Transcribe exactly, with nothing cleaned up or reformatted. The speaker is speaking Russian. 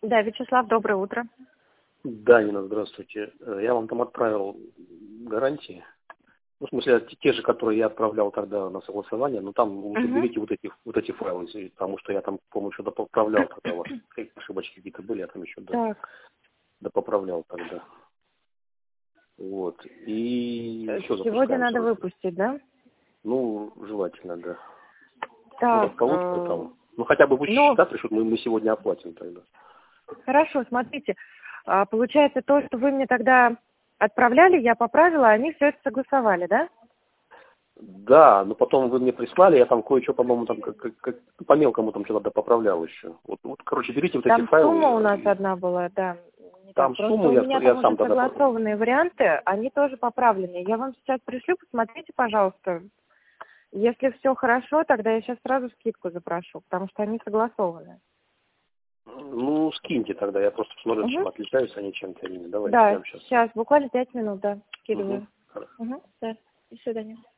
Да, Вячеслав, доброе утро. Да, Нина, здравствуйте. Э, Я вам там отправил гарантии. Ну, в смысле, те те же, которые я отправлял тогда на согласование, но там лучше Угу. берите вот эти, вот эти файлы, если- потому что я там, по-моему, еще допоправлял тогда у вас. Какие ошибочки какие-то были, я там еще до- Так, допоправлял тогда. Вот. И э, все, сегодня запускаем надо срочно. выпустить, да? Ну, желательно, да. Ну, Так, как получится э, там. Ну, хотя бы вы ну, счета пришлют, мы, мы сегодня оплатим тогда. хорошо, смотрите. А, получается, то, что вы мне тогда отправляли, я поправила, они все это согласовали, да? Да, но потом вы мне прислали, я там кое-что, по-моему, там как, как- как- по мелкому там что-то поправлял еще. Вот, вот, короче, берите вот эти Там файлы, сумма у нас э, одна была, да. Не так. там Просто сумму у я, меня я там уже сам тогда... по- согласованные варианты, они тоже поправлены. Я вам сейчас пришлю, посмотрите, пожалуйста. Если все хорошо, тогда я сейчас сразу скидку запрошу, потому что они согласованы. Ну, скиньте тогда, я просто посмотрю, Угу. чем отличаются они чем-то или нет. Давайте Да, прямо сейчас. сейчас, буквально пять минут, да, Угу. скидываю. Угу, да. До свидания.